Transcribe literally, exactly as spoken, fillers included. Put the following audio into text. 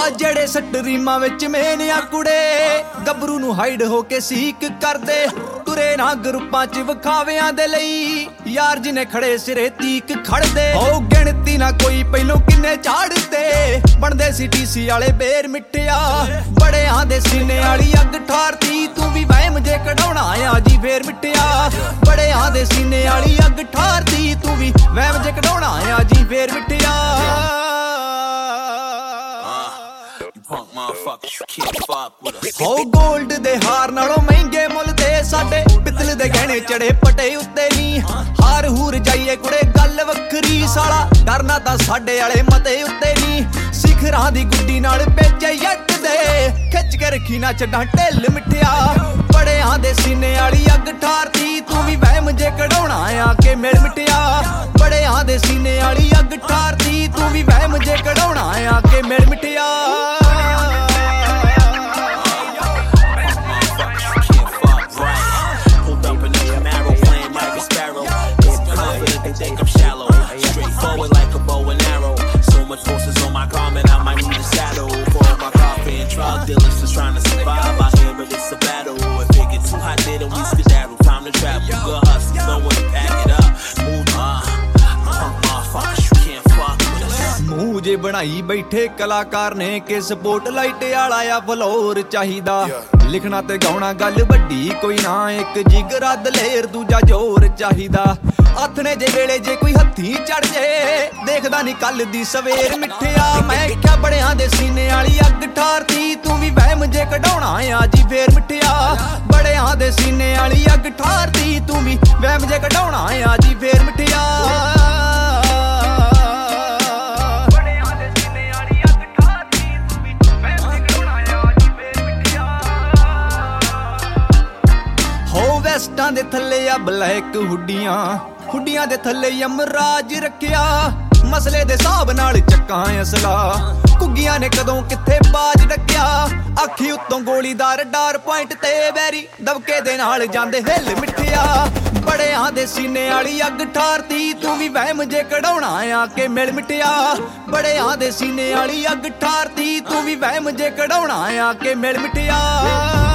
ਜਿਹੜੇ ਸਟਰੀਮਾਂ ਵਿੱਚ ਮੇਨਿਆ ਕੁੜੇ ਗੱਭਰੂ ਨੂੰ ਹਾਈਡ ਹੋ ਕੇ ਸੀਕ ਕਰਦੇ ਤੁਰੇ ਨਾ ਗਰੁੱਪਾਂ ਚ ਵਿਖਾਵਿਆਂ ਦੇ ਲਈ ਯਾਰ ਜਿਨੇ ਖੜੇ ਸਿਰੇ ਤੀਕ ਖੜਦੇ ਹੋ ਗਿਣਤੀ ਨਾ ਕੋਈ ਪਹਿਲੋਂ ਕਿੰਨੇ ਝਾੜਦੇ ਬਣਦੇ ਸੀ ਟੀਸੀ ਵਾਲੇ ਬੇਰ ਮਿੱਟਿਆ ਬੜਿਆਂ ਦੇ ਸੀਨੇ ਵਾਲੀ ਅੱਗ ਠਾਰਤੀ ਤੂੰ ਵੀ ਵਹਿਮ ਜੇ ਕਢਾਉਣਾ ਆ ਜੀ ਫੇਰ ਮਿੱਟਿਆ ਬੜਿਆਂ ਦੇ ਸੀਨੇ ਵਾਲੀ ਅੱਗ ਠਾਰਤੀ ਤੂੰ ਵੀ ਵਹਿਮ ਜੇ ਕਢਾਉਣਾ ਆ ਜੀ ਫੇਰ ਮਿੱਟਿਆ ਹੋ ਗੋਲਡ ਦੇ ਹਾਰ ਨਾਲੋਂ ਮਹਿੰਗੇ ਮੁੱਲ ਦੇ ਸਾਡੇ ਪਿੱਤਲ ਦੇ ਗਹਿਣੇ ਚੜੇ ਪਟੇ ਉੱਤੇ ਨੀ ਹਾਰ ਹੂਰ ਜਾਈਏ ਕੁੜੇ ਗੱਲ ਵੱਖਰੀ ਸਾਲਾ ਡਰਨਾ ਤਾਂ ਸਾਡੇ ਵਾਲੇ ਮਤੇ ਉੱਤੇ ਨੀ ਸਿਖਰਾਂ ਦੀ ਗੁੱਡੀ ਨਾਲ ਭੇਜੇ ਜੱਟ ਦੇ ਖਿੱਚ ਕੇ ਰੱਖੀ ਨਾ ਛੱਡਾਂ ਢਿੱਲ ਮਿੱਠਿਆ ਬੜਿਆਂ ਦੇ ਸੀਨੇ ਵਾਲੀ ਅੱਗ ਠਾਰਤੀ ਤੂੰ ਵੀ ਵਹਿਮ ਜੇ ਕਢਾਉਣਾ ਆ ਕੇ ਮਿਲ ਮਿੱਟਿਆ ਬੜਿਆਂ ਦੇ ਸੀਨੇ ਵਾਲੀ ਅੱਗ ਠਾਰਤੀ ਤੂੰ ਵੀ ਵਹਿਮ ਜੇ ਕਢਾਉਣਾ ਆ ਕੇ ਮਿਲ ਮਿੱਟਿਆ ਜੇ ਬਣਾਈ ਬੈਠੇ ਕਲਾਕਾਰ ਨੇ ਕਿ ਸਪੋਰਟ ਲਾਈਟ ਵਾਲਾ ਆ ਫਲੋਰ ਚਾਹੀਦਾ ਲਿਖਣਾ ਤੇ ਗਾਉਣਾ ਗੱਲ ਵੱਡੀ ਕੋਈ ਨਾ ਇੱਕ ਜਿਗਰਾ ਦਲੇਰ ਦੂਜਾ ਜ਼ੋਰ ਚਾਹੀਦਾ ਆਥਣੇ ਜੇ ਵੇਲੇ ਜੇ ਕੋਈ ਹੱਥੀ ਚੜ ਜੇ ਦੇਖਦਾ ਨਹੀਂ ਕੱਲ ਦੀ ਸਵੇਰ ਮਿੱਠਿਆ ਮੈਂ ਕਿਹਾ ਬੜਿਆਂ ਦੇ ਸੀਨੇ ਵਾਲੀ ਅੱਗ ਠਾਰਤੀ ਤੂੰ ਵੀ ਵਹਿਮ ਜੇ ਕਢਾਉਣਾ ਆ ਜੀ ਫੇਰ ਮਿੱਠਿਆ ਬੜਿਆਂ ਦੇ ਸੀਨੇ ਵਾਲੀ ਅੱਗ ਠਾਰਤੀ ਤੂੰ ਵੀ ਵਹਿਮ ਜੇ ਕਢਾਉਣਾ ਆ ਜੀ ਫੇਰ ਮਿੱਠਿਆ ਵੈਸਟਾਂ ਦੇ ਥੱਲੇ ਆ ਬਲੈਕ ਹੁੱਡੀਆਂ ਹੁੱਡੀਆਂ ਦੇ ਥੱਲੇ ਯਮਰਾਜ ਰੱਖਿਆ ਮਸਲੇ ਦੇ ਹਿਸਾਬ ਨਾਲ ਚੱਕਾਂ ਅਸਲਾ ਕੁੱਗੀਆਂ ਨੇ ਕਦੋਂ ਕਿੱਥੇ ਬਾਜ ਡੱਕਿਆ ਅੱਖੀ ਉੱਤੋਂ ਗੋਲੀ ਦਾ ਰਡਾਰ ਪੁਆਇੰਟ ਤੇ ਬੈਰੀ ਦਬਕੇ ਦੇ ਨਾਲ ਜਾਂਦੇ ਹਿੱਲ ਮਿੱਠਿਆ ਬੜਿਆਂ ਦੇ ਸੀਨੇ ਵਾਲੀ ਅੱਗ ਠਾਰਤੀ ਤੂੰ ਵੀ ਵਹਿਮ ਜੇ ਕਢਾਉਣਾ ਆ ਕੇ ਮਿਲ ਮਿੱਟਿਆ ਬੜਿਆਂ ਦੇ ਸੀਨੇ ਵਾਲੀ ਅੱਗ ਠਾਰਤੀ ਤੂੰ ਵੀ ਵਹਿਮ ਜੇ ਕਢਾਉਣਾ ਆ ਕੇ ਮਿਲ ਮਿੱਟਿਆ